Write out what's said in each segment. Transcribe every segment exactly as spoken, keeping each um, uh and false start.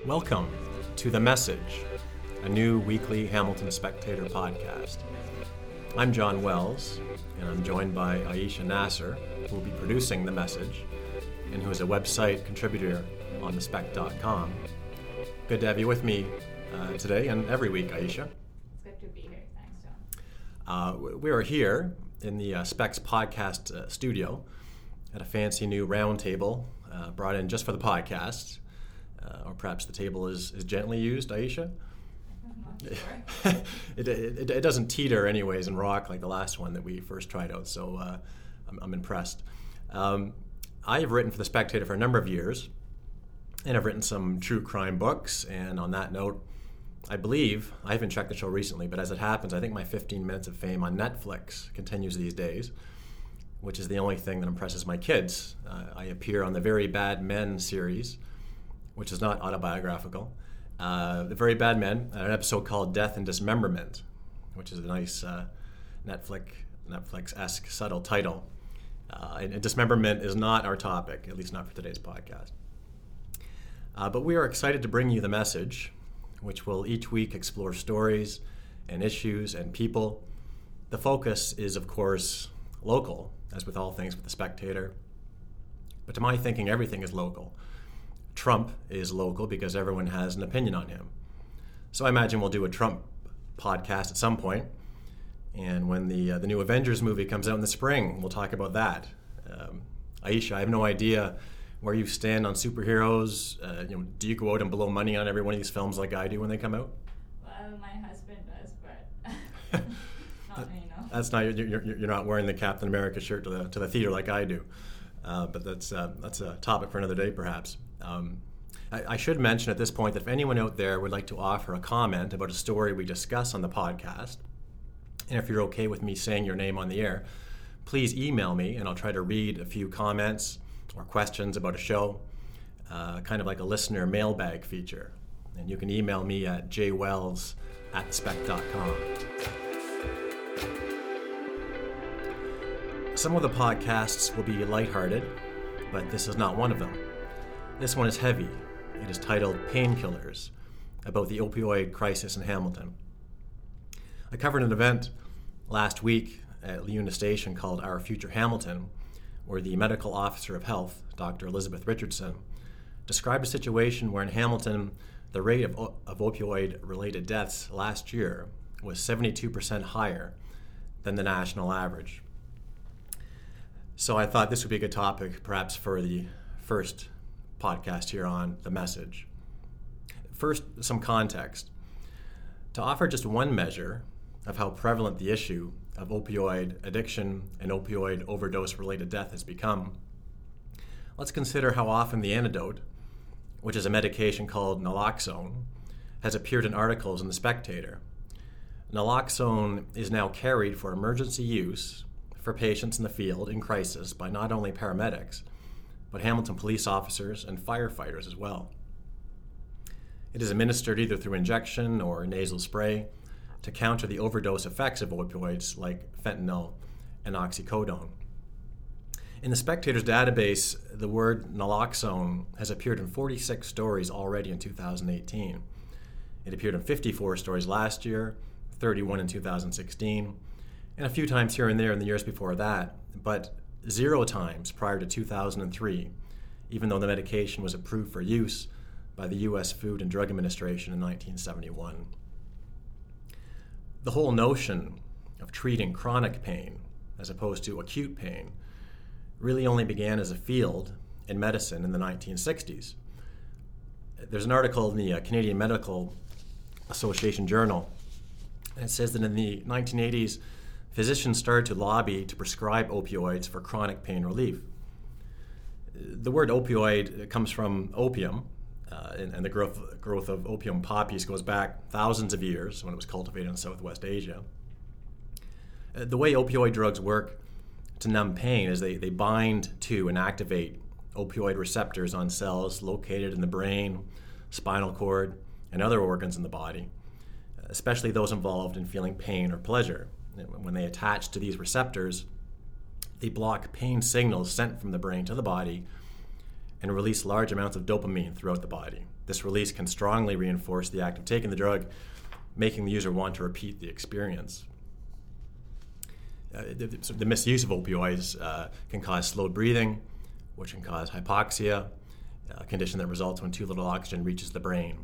Welcome to The Message, a new weekly Hamilton Spectator podcast. I'm John Wells, and I'm joined by Aisha Nasser, who will be producing The Message, and who is a website contributor on the spec dot com. Good to have you with me uh, today and every week, Aisha. It's good to be here. Thanks, John. Uh, we are here in the uh, Specs podcast uh, studio at a fancy new round table uh, brought in just for the podcast. Uh, or perhaps the table is, is gently used, Aisha? I'm not sure. it, it, it doesn't teeter anyways and rock like the last one that we first tried out, so uh, I'm, I'm impressed. Um, I have written for The Spectator for a number of years, and I've written some true crime books, and on that note, I believe, I haven't checked the show recently, but as it happens, I think my fifteen minutes of fame on Netflix continues these days, which is the only thing that impresses my kids. Uh, I appear on the Very Bad Men series, which is not autobiographical. Uh, the Very Bad Men, an episode called Death and Dismemberment, which is a nice uh, Netflix, Netflix-esque subtle title. Uh, and, and dismemberment is not our topic, at least not for today's podcast. Uh, but we are excited to bring you The Message, which will each week explore stories and issues and people. The focus is, of course, local, as with all things with The Spectator. But to my thinking, everything is local. Trump is local because everyone has an opinion on him. So I imagine we'll do a Trump podcast at some point. And when the uh, the new Avengers movie comes out in the spring, we'll talk about that. Um, Aisha, I have no idea where you stand on superheroes. Uh, you know, do you go out and blow money on every one of these films like I do when they come out? Well, my husband does, but not me, no. That's not you're, you're, you're not wearing the Captain America shirt to the to the theater like I do. Uh, but that's uh, that's a topic for another day, perhaps. Um, I, I should mention at this point that if anyone out there would like to offer a comment about a story we discuss on the podcast, and if you're okay with me saying your name on the air, please email me and I'll try to read a few comments or questions about a show, uh, kind of like a listener mailbag feature. And you can email me at jwells at spec dot com. Some of the podcasts will be lighthearted, but this is not one of them. This one is heavy. It is titled Painkillers, about the opioid crisis in Hamilton. I covered an event last week at LiUNA Station called Our Future Hamilton, where the medical officer of health, Doctor Elizabeth Richardson, described a situation where in Hamilton, the rate of, of opioid-related deaths last year was seventy-two percent higher than the national average. So I thought this would be a good topic, perhaps for the first podcast here on The Message. First, some context. To offer just one measure of how prevalent the issue of opioid addiction and opioid overdose-related death has become, let's consider how often the antidote, which is a medication called naloxone, has appeared in articles in The Spectator. Naloxone is now carried for emergency use for patients in the field in crisis by not only paramedics, but Hamilton police officers and firefighters as well. It is administered either through injection or nasal spray to counter the overdose effects of opioids like fentanyl and oxycodone. In the Spectator's database, the word naloxone has appeared in forty-six stories already in two thousand eighteen. It appeared in fifty-four stories last year, thirty-one in two thousand sixteen, and a few times here and there in the years before that, but zero times prior to two thousand three, even though the medication was approved for use by the U S Food and Drug Administration in nineteen seventy-one. The whole notion of treating chronic pain as opposed to acute pain really only began as a field in medicine in the nineteen sixties. There's an article in the uh, Canadian Medical Association Journal, and it says that in the nineteen eighties, physicians started to lobby to prescribe opioids for chronic pain relief. The word opioid comes from opium, uh, and, and the growth, growth of opium poppies goes back thousands of years when it was cultivated in Southwest Asia. Uh, the way opioid drugs work to numb pain is they, they bind to and activate opioid receptors on cells located in the brain, spinal cord, and other organs in the body, especially those involved in feeling pain or pleasure. When they attach to these receptors, they block pain signals sent from the brain to the body and release large amounts of dopamine throughout the body. This release can strongly reinforce the act of taking the drug, making the user want to repeat the experience. Uh, the, the misuse of opioids uh, can cause slowed breathing, which can cause hypoxia, a condition that results when too little oxygen reaches the brain.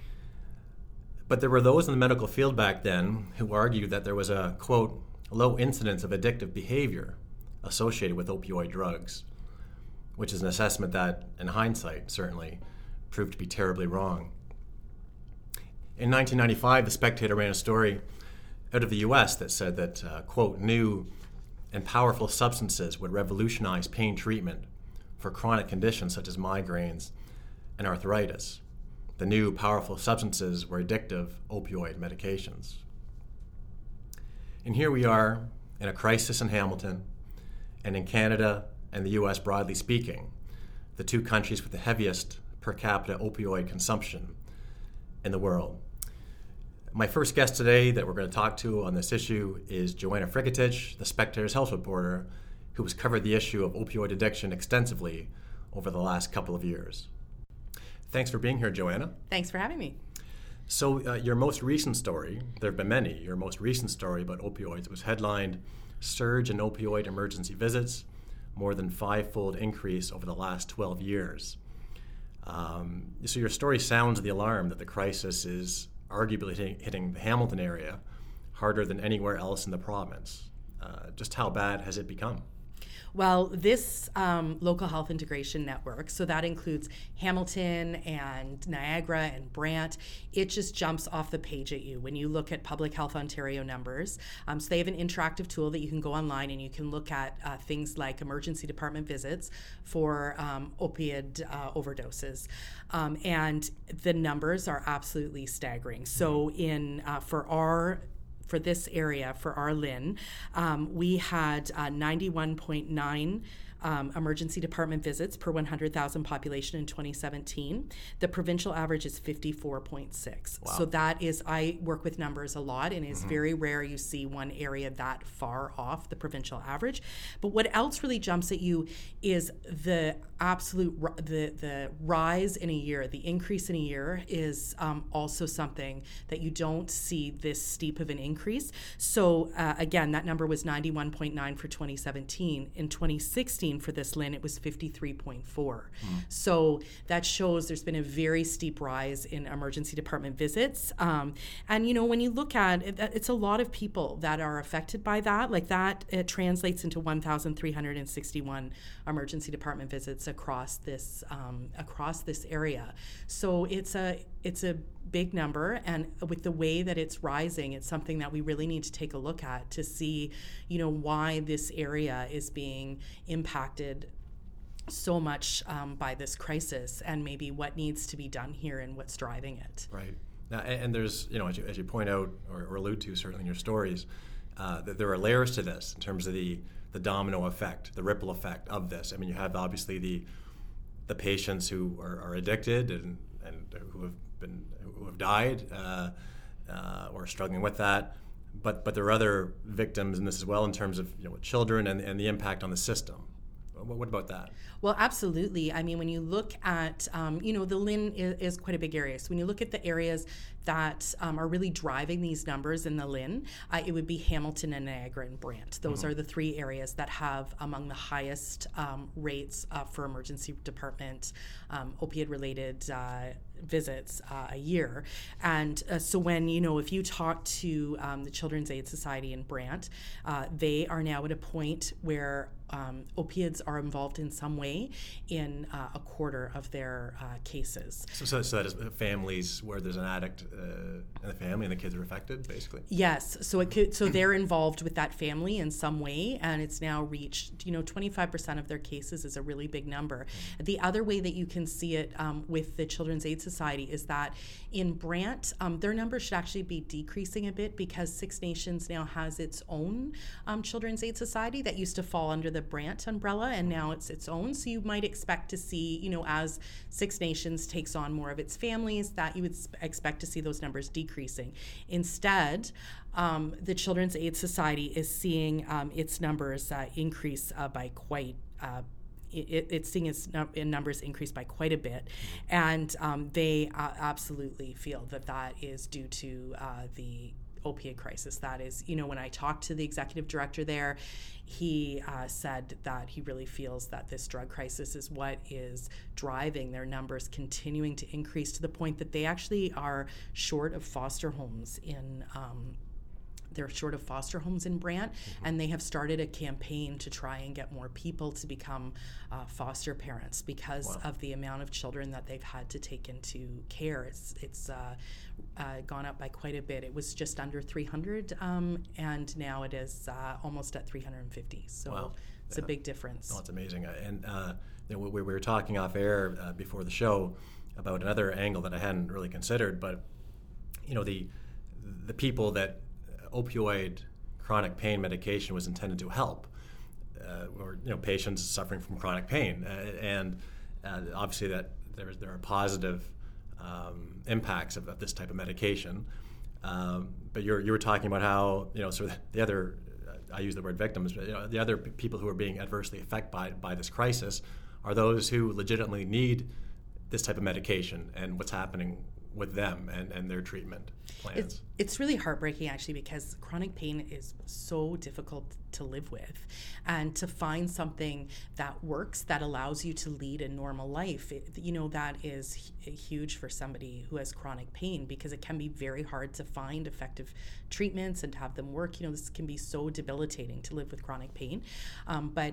But there were those in the medical field back then who argued that there was a, quote, low incidence of addictive behavior associated with opioid drugs, which is an assessment that, in hindsight, certainly proved to be terribly wrong. In nineteen ninety-five, The Spectator ran a story out of the U S that said that, uh, quote, new and powerful substances would revolutionize pain treatment for chronic conditions such as migraines and arthritis. The new powerful substances were addictive opioid medications. And here we are in a crisis in Hamilton, and in Canada and the U S broadly speaking, the two countries with the heaviest per capita opioid consumption in the world. My first guest today that we're going to talk to on this issue is Joanna Fryketich, the Spectator's health reporter, who has covered the issue of opioid addiction extensively over the last couple of years. Thanks for being here, Joanna. Thanks for having me. So uh, your most recent story, there have been many, your most recent story about opioids was headlined, Surge in Opioid Emergency Visits, more than five-fold increase over the last twelve years. Um, so your story sounds the alarm that the crisis is arguably hitting, hitting the Hamilton area harder than anywhere else in the province. Uh, just how bad has it become? Well, this um, local health integration network, so that includes Hamilton and Niagara and Brant, it just jumps off the page at you when you look at Public Health Ontario numbers. Um, so they have an interactive tool that you can go online and you can look at uh, things like emergency department visits for um, opioid uh, overdoses. Um, and the numbers are absolutely staggering. So in uh, for our For this area, for our L I N, um, we had uh, ninety-one point nine um, emergency department visits per one hundred thousand population in twenty seventeen. The provincial average is fifty-four point six. Wow. So that is, I work with numbers a lot, and it's Mm-hmm. very rare you see one area that far off the provincial average. But what else really jumps at you is the absolute, the, the rise in a year, the increase in a year is um, also something that you don't see this steep of an increase. So uh, again, that number was ninety-one point nine for twenty seventeen. In twenty sixteen, for this L I N, it was fifty-three point four. Mm. So that shows there's been a very steep rise in emergency department visits. Um, and, you know, when you look at it, it's a lot of people that are affected by that. Like that, it translates into one thousand three hundred sixty-one emergency department visits across this um, across this area. So it's a it's a big number, and with the way that it's rising, it's something that we really need to take a look at to see, you know, why this area is being impacted so much um, by this crisis, and maybe what needs to be done here and what's driving it. Right. Now, and, and there's, you know, as you, as you point out or, or allude to certainly in your stories, uh, that there are layers to this in terms of the the domino effect, the ripple effect of this. I mean, you have obviously the the patients who are, are addicted and, and who have been who have died uh, uh, or struggling with that, but but there are other victims in this as well in terms of, you know, children and, and the impact on the system. What, what about that? Well, absolutely. I mean, when you look at, um, you know, the L I N is, is quite a big area. So when you look at the areas that um, are really driving these numbers in the L I N, uh, it would be Hamilton and Niagara and Brant. Those mm-hmm. are the three areas that have among the highest um, rates uh, for emergency department um, opiate-related uh, visits uh, a year. And uh, so when, you know, if you talk to um, the Children's Aid Society in Brant, uh, they are now at a point where um, opiates are involved in some way in uh, a quarter of their uh, cases. So, so, so that is families where there's an addict uh, in the family and the kids are affected, basically? Yes. So it could, so they're involved with that family in some way, and it's now reached, you know, twenty-five percent of their cases is a really big number. Mm-hmm. The other way that you can see it um, with the Children's Aid Society is that in Brant, um, their numbers should actually be decreasing a bit because Six Nations now has its own um, Children's Aid Society that used to fall under the Brant umbrella, and now it's its own. So you might expect to see, you know, as Six Nations takes on more of its families, that you would expect to see those numbers decreasing. Instead, um, the Children's Aid Society is seeing um, its numbers uh, increase uh, by quite uh, it, it's seeing its num- in numbers increase by quite a bit, and um, they uh, absolutely feel that that is due to uh, the opioid crisis. That is, you know, when I talked to the executive director there, he uh, said that he really feels that this drug crisis is what is driving their numbers continuing to increase to the point that they actually are short of foster homes in um, they're short of foster homes in Brant, mm-hmm. and they have started a campaign to try and get more people to become uh, foster parents because wow. of the amount of children that they've had to take into care. It's it's uh, uh, gone up by quite a bit. It was just under three hundred, um, and now it is uh, almost at three hundred fifty. So wow. it's yeah. a big difference. Oh, it's amazing. And uh, you know, we, we were talking off air uh, before the show about another angle that I hadn't really considered, but you know, the the people that opioid chronic pain medication was intended to help, uh, or you know, patients suffering from chronic pain, uh, and uh, obviously that there there are positive um, impacts of, of this type of medication. Um, but you're you were talking about how you know sort of the other, uh, I use the word victims, but you know, the other p- people who are being adversely affected by by this crisis are those who legitimately need this type of medication, and what's happening with them and, and their treatment plans. It's, it's really heartbreaking, actually, because chronic pain is so difficult to live with. And to find something that works, that allows you to lead a normal life, it, you know, that is huge for somebody who has chronic pain, because it can be very hard to find effective treatments and to have them work. You know, this can be so debilitating to live with chronic pain. Um, but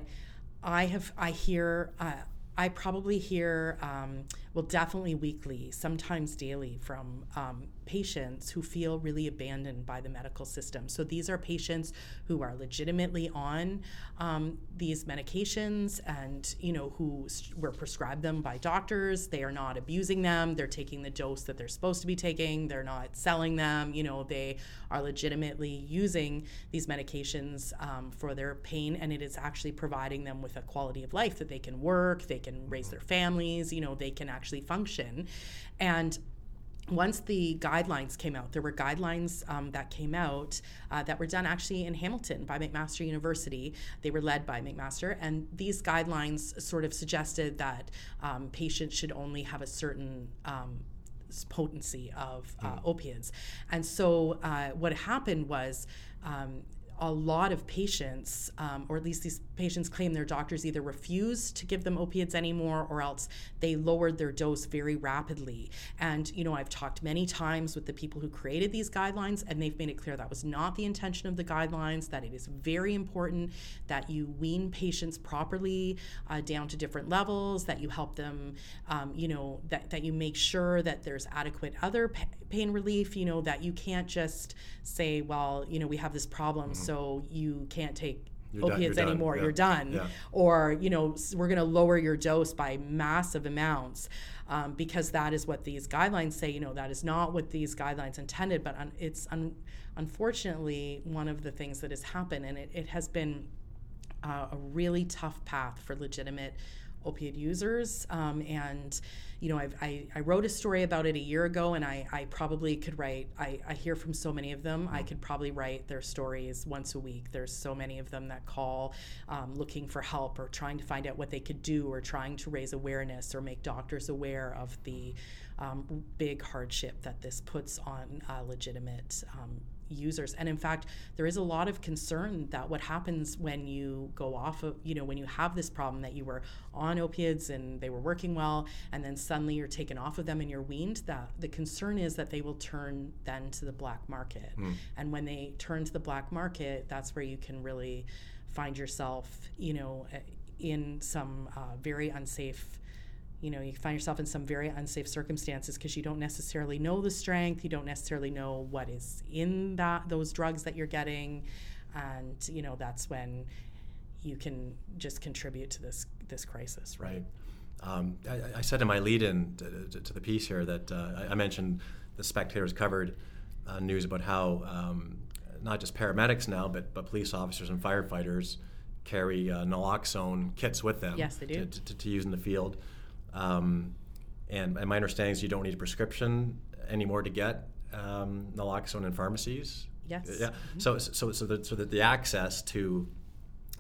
I have, I hear, uh, I probably hear, um, well, definitely weekly, sometimes daily, from um, patients who feel really abandoned by the medical system. So these are patients who are legitimately on um, these medications and, you know, who were prescribed them by doctors. They are not abusing them. They're taking the dose that they're supposed to be taking. They're not selling them. You know, they are legitimately using these medications um, for their pain, and it is actually providing them with a quality of life that they can work, they can raise their families, you know, they can actually function. And once the guidelines came out, there were guidelines um, that came out uh, that were done actually in Hamilton by McMaster University. They were led by McMaster, and these guidelines sort of suggested that um, patients should only have a certain um, potency of uh, mm. opiates. And so uh, what happened was um, a lot of patients, um, or at least these patients claim their doctors either refused to give them opiates anymore, or else they lowered their dose very rapidly. And, you know, I've talked many times with the people who created these guidelines, and they've made it clear that was not the intention of the guidelines, that it is very important that you wean patients properly uh, down to different levels, that you help them, um, you know, that, that you make sure that there's adequate other pa- pain relief, you know, that you can't just say, well, you know, we have this problem, mm-hmm. so you can't take You're opiates done, you're anymore, done. Yeah. You're done. Yeah. Or, you know, we're going to lower your dose by massive amounts um, because that is what these guidelines say. You know, that is not what these guidelines intended, but un- it's un- unfortunately one of the things that has happened, and it, it has been uh, a really tough path for legitimate opioid users. Um, and, you know, I've, I, I wrote a story about it a year ago, and I, I probably could write, I, I hear from so many of them, I could probably write their stories once a week. There's so many of them that call um, looking for help, or trying to find out what they could do, or trying to raise awareness or make doctors aware of the um, big hardship that this puts on uh, legitimate um, users. And in fact, there is a lot of concern that what happens when you go off of, you know, when you have this problem that you were on opiates and they were working well, and then suddenly you're taken off of them and you're weaned, that the concern is that they will turn then to the black market. Mm. And when they turn to the black market, that's where you can really find yourself, you know, in some uh, very unsafe You know, you find yourself in some very unsafe circumstances because you don't necessarily know the strength, you don't necessarily know what is in that those drugs that you're getting, and you know that's when you can just contribute to this this crisis. Right. Right. Um, I, I said in my lead-in to, to, to the piece here that uh, I mentioned the Spectator's covered uh, news about how um, not just paramedics now, but but police officers and firefighters carry uh, naloxone kits with them. Yes, they do. To, to, to use in the field. Um, and, and my understanding is you don't need a prescription anymore to get um, naloxone in pharmacies. Yes. Yeah. Mm-hmm. So so so that so that the access to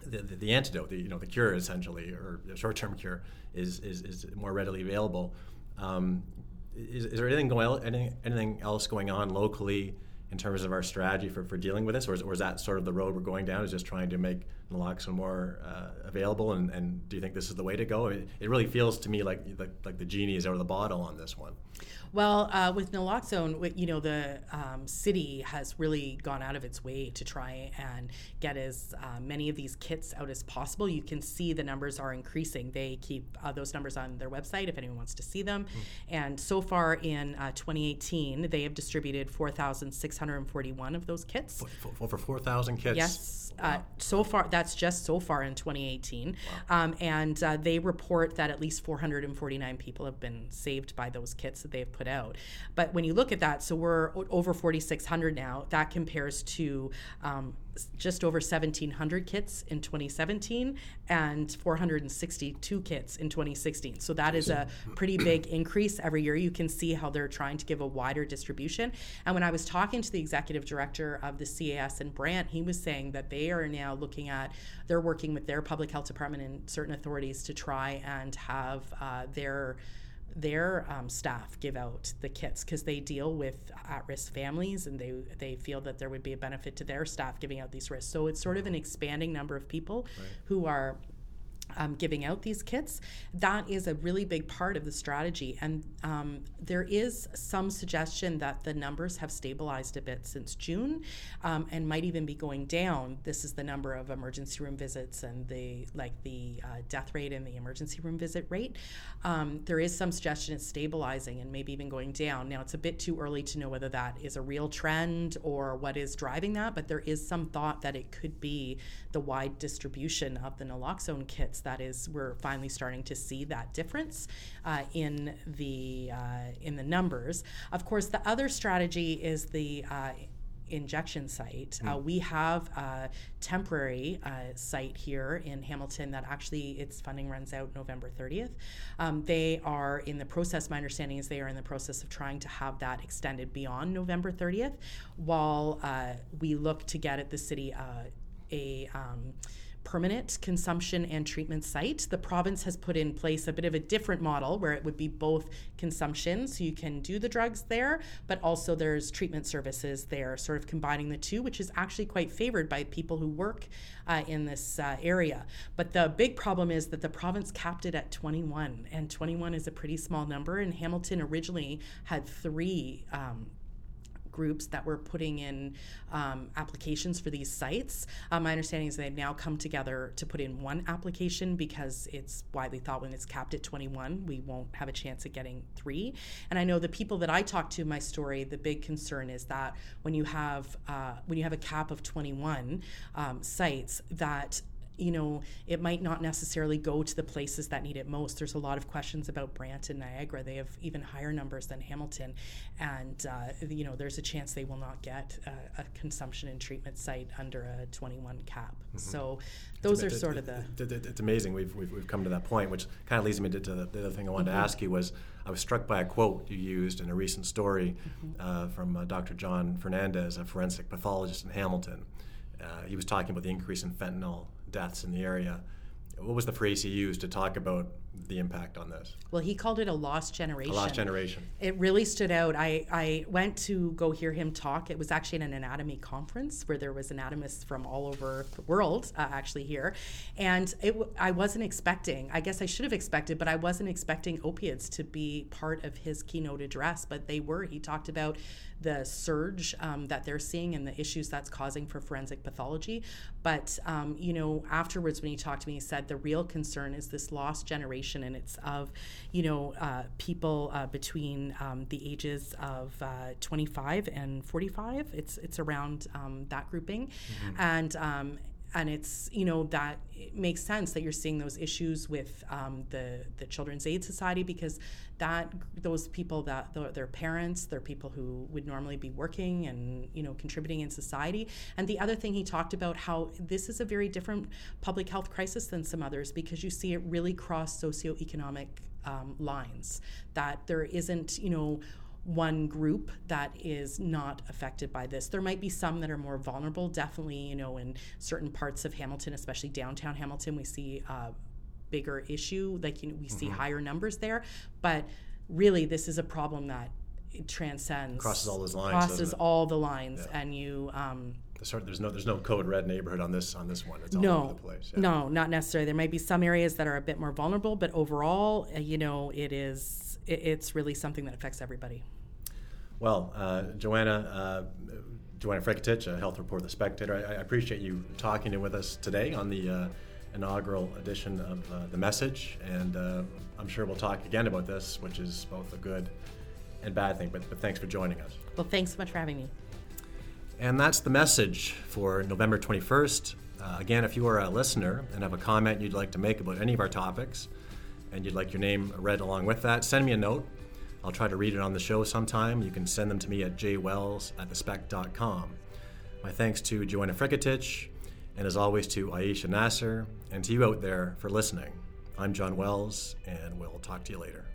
the, the, the antidote, the, you know, the cure essentially, or the short-term cure, is is, is more readily available. Um, is, is there anything going anything, anything else going on locally in terms of our strategy for, for dealing with this, or is, or is that sort of the road we're going down, is just trying to make naloxone more uh, available, and, and do you think this is the way to go? It, it really feels to me like, like like the genie is out of the bottle on this one. Well, uh, with naloxone, you know, the um, city has really gone out of its way to try and get as uh, many of these kits out as possible. You can see the numbers are increasing. They keep uh, those numbers on their website if anyone wants to see them. Mm. And so far in uh, twenty eighteen, they have distributed four thousand six hundred forty-one of those kits. Over four thousand kits? Yes. Wow. Uh, so far, that's just so far in twenty eighteen. Wow. Um, and uh, they report that at least four hundred forty-nine people have been saved by those kits that they've put out. But when you look at that, so we're over forty-six hundred now. That compares to um, just over seventeen hundred kits in twenty seventeen and four hundred sixty-two kits in twenty sixteen. So that is a pretty big increase every year. You can see how they're trying to give a wider distribution. And when I was talking to the executive director of the C A S in Brant, he was saying that they are now looking at, they're working with their public health department and certain authorities to try and have uh, their their um, staff give out the kits, because they deal with at-risk families, and they they feel that there would be a benefit to their staff giving out these risks. So it's sort of an expanding number of people right. who are Um, giving out these kits. That is a really big part of the strategy, and um, there is some suggestion that the numbers have stabilized a bit since June, um, and might even be going down. This is the number of emergency room visits and the like the uh, death rate and the emergency room visit rate. Um, there is some suggestion it's stabilizing and maybe even going down. Now, it's a bit too early to know whether that is a real trend or what is driving that, but there is some thought that it could be the wide distribution of the naloxone kits. That is, we're finally starting to see that difference uh, in the uh, in the numbers. Of course, the other strategy is the uh, injection site. Mm. Uh, we have a temporary uh, site here in Hamilton that actually its funding runs out November thirtieth. Um, they are in the process, my understanding is they are in the process of trying to have that extended beyond November thirtieth, while uh, we look to get at the city uh, a um, permanent consumption and treatment site. The province has put in place a bit of a different model where it would be both consumption, so you can do the drugs there, but also there's treatment services there, sort of combining the two, which is actually quite favored by people who work uh, in this uh, area. But the big problem is that the province capped it at twenty-one, and twenty-one is a pretty small number, and Hamilton originally had three um, groups that were putting in um, applications for these sites. Um, my understanding is they've now come together to put in one application, because it's widely thought when it's capped at twenty-one, we won't have a chance at getting three. And I know the people that I talked to in my story, the big concern is that when you have uh, when you have a cap of twenty-one um, sites, that you know, it might not necessarily go to the places that need it most. There's a lot of questions about Brant and Niagara. They have even higher numbers than Hamilton. And, uh, you know, there's a chance they will not get a, a consumption and treatment site under a twenty-one cap. Mm-hmm. So those it's, are it, sort it, of the... It, it, it's amazing we've, we've, we've come to that point, which kind of leads me to, to the, the other thing I wanted mm-hmm. to ask you was, I was struck by a quote you used in a recent story mm-hmm. uh, from uh, Doctor John Fernandez, a forensic pathologist in Hamilton. Uh, he was talking about the increase in fentanyl deaths in the area. What was the phrase he used to talk about the impact on this? Well, he called it a lost generation. A lost generation. It really stood out. I, I went to go hear him talk. It was actually in an anatomy conference where there was anatomists from all over the world uh, actually here. And it, I wasn't expecting, I guess I should have expected, but I wasn't expecting opiates to be part of his keynote address, but they were. He talked about the surge um, that they're seeing and the issues that's causing for forensic pathology. But, um, you know, afterwards when he talked to me, he said the real concern is this lost generation, and it's of, you know, uh, people uh, between um, the ages of uh, twenty-five and forty-five. It's it's around um, that grouping. Mm-hmm. And um, And it's, you know, that it makes sense that you're seeing those issues with um, the the Children's Aid Society, because that those people, that they're parents, they're people who would normally be working and, you know, contributing in society. And the other thing he talked about, how this is a very different public health crisis than some others, because you see it really cross socioeconomic um, lines, that there isn't, you know, one group that is not affected by this. There might be some that are more vulnerable. Definitely, you know, in certain parts of Hamilton, especially downtown Hamilton, we see a bigger issue. Like, you know, we see mm-hmm. higher numbers there. But really, this is a problem that it transcends, crosses all those lines, crosses all the lines, yeah. and you. Um, There's no there's no code red neighborhood on this on this one. It's all no, over the place. Yeah. No, not necessarily. There might be some areas that are a bit more vulnerable, but overall, uh, you know, it is it, it's really something that affects everybody. Well, uh, Joanna, uh, Joanna Fryketich, a health reporter, The Spectator. I, I appreciate you talking with us today on the uh, inaugural edition of uh, The Message, and uh, I'm sure we'll talk again about this, which is both a good and bad thing. But but thanks for joining us. Well, thanks so much for having me. And that's The Message for November twenty-first. Uh, again, if you are a listener and have a comment you'd like to make about any of our topics, and you'd like your name read along with that, send me a note. I'll try to read it on the show sometime. You can send them to me at j wells at the spec dot com. My thanks to Joanna Fryketich, and as always to Aisha Nasser, and to you out there for listening. I'm John Wells, and we'll talk to you later.